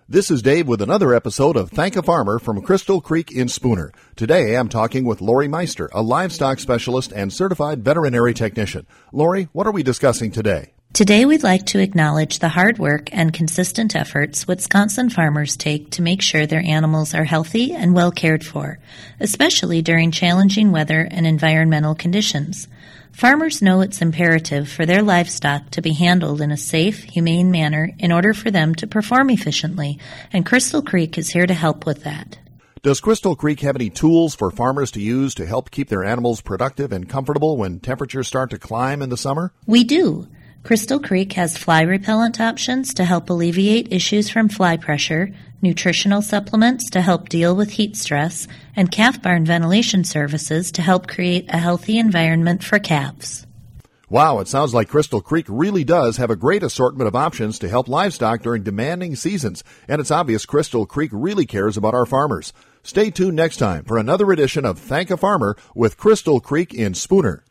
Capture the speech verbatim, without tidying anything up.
This is Dave with another episode of Thank a Farmer from Crystal Creek in Spooner. Today I'm talking with Lori Meister, a livestock specialist and certified veterinary technician. Lori, what are we discussing today? Today we'd like to acknowledge the hard work and consistent efforts Wisconsin farmers take to make sure their animals are healthy and well cared for, especially during challenging weather and environmental conditions. Farmers know it's imperative for their livestock to be handled in a safe, humane manner in order for them to perform efficiently, and Crystal Creek is here to help with that. Does Crystal Creek have any tools for farmers to use to help keep their animals productive and comfortable when temperatures start to climb in the summer? We do. Crystal Creek has fly repellent options to help alleviate issues from fly pressure, nutritional supplements to help deal with heat stress, and calf barn ventilation services to help create a healthy environment for calves. Wow, it sounds like Crystal Creek really does have a great assortment of options to help livestock during demanding seasons, and it's obvious Crystal Creek really cares about our farmers. Stay tuned next time for another edition of Thank a Farmer with Crystal Creek in Spooner.